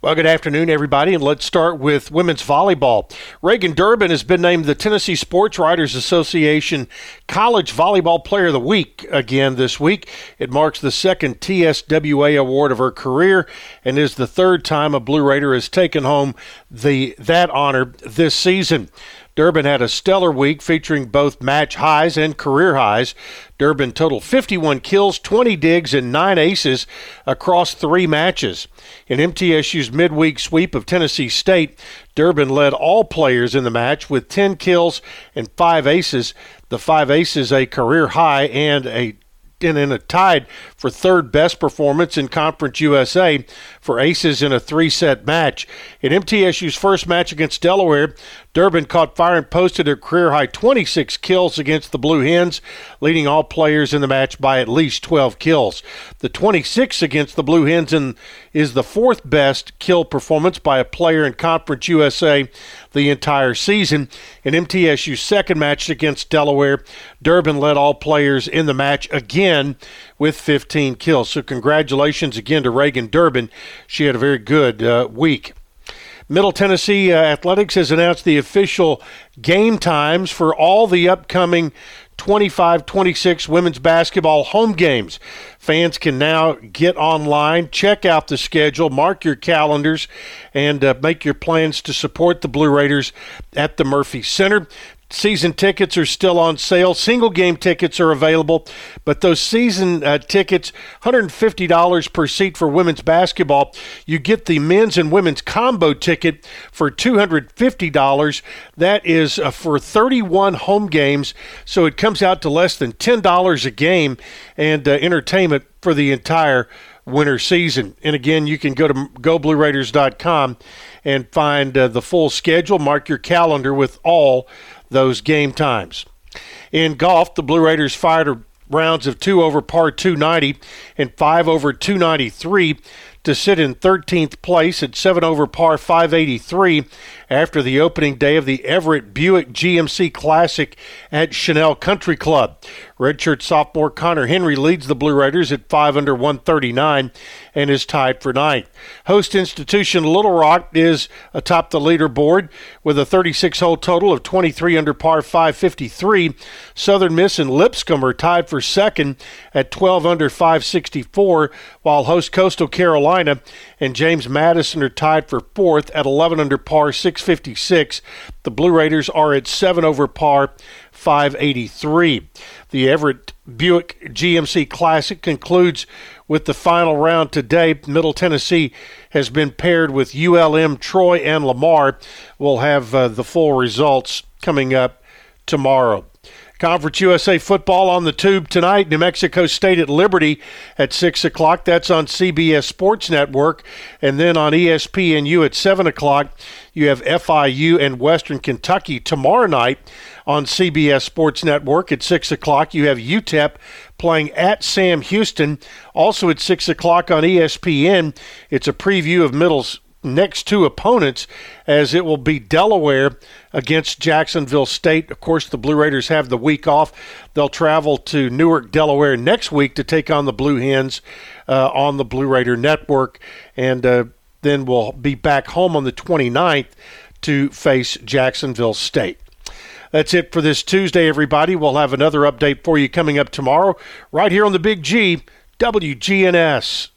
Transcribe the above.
Well, good afternoon, everybody, and let's start with women's volleyball. Reagan Durbin has been named the Tennessee Sports Writers Association College Volleyball Player of the Week again this week. It marks the second TSWA award of her career and is the third time a Blue Raider has taken home that honor this season. Durbin had a stellar week featuring both match highs and career highs. Durbin totaled 51 kills, 20 digs, and 9 aces across 3 matches. In MTSU's midweek sweep of Tennessee State, Durbin led all players in the match with 10 kills and 5 aces. The 5 aces a career high and a tied for third best performance in Conference USA for aces in a 3-set match. In MTSU's first match against Delaware, Durbin caught fire and posted a career-high 26 kills against the Blue Hens, leading all players in the match by at least 12 kills. The 26 against the Blue Hens is the fourth best kill performance by a player in Conference USA the entire season. In MTSU's second match against Delaware, Durbin led all players in the match again with 15 kills. So congratulations again to Reagan Durbin. She had a very good week. Middle Tennessee Athletics has announced the official game times for all the upcoming 25-26 women's basketball home games. Fans can now get online, check out the schedule, mark your calendars, and make your plans to support the Blue Raiders at the Murphy Center. Season tickets are still on sale. Single game tickets are available, but those season tickets, $150 per seat for women's basketball. You get the men's and women's combo ticket for $250. That is for 31 home games, so it comes out to less than $10 a game and entertainment for the entire winter season. And again, you can go to GoBlueRaiders.com and find the full schedule. Mark your calendar with all those game times. In golf, the Blue Raiders fired rounds of 2 over par 290 and 5 over 293 to sit in 13th place at 7 over par 583 after the opening day of the Everett Buick GMC Classic at Chanel Country Club. Redshirt sophomore Connor Henry leads the Blue Raiders at 5 under 139 and is tied for ninth. Host institution Little Rock is atop the leaderboard with a 36-hole total of 23 under par 553. Southern Miss and Lipscomb are tied for second at 12 under 564, while host Coastal Carolina and James Madison are tied for fourth at 11 under par 656. The Blue Raiders are at 7 over par 583. The Everett Buick GMC Classic concludes with the final round today. Middle Tennessee has been paired with ULM, Troy, and Lamar. We'll have the full results coming up tomorrow. Conference USA football on the tube tonight. New Mexico State at Liberty at 6 o'clock. That's on CBS Sports Network. And then on ESPNU at 7 o'clock, you have FIU and Western Kentucky. Tomorrow night on CBS Sports Network at 6 o'clock, you have UTEP playing at Sam Houston. Also at 6 o'clock on ESPN, it's a preview of Middle's next 2 opponents, as it will be Delaware against Jacksonville State. Of course, the Blue Raiders have the week off. They'll travel to Newark, Delaware next week to take on the Blue Hens on the Blue Raider Network, and then we'll be back home on the 29th to face Jacksonville State. That's it for this Tuesday, everybody. We'll have another update for you coming up tomorrow right here on the Big G, WGNS.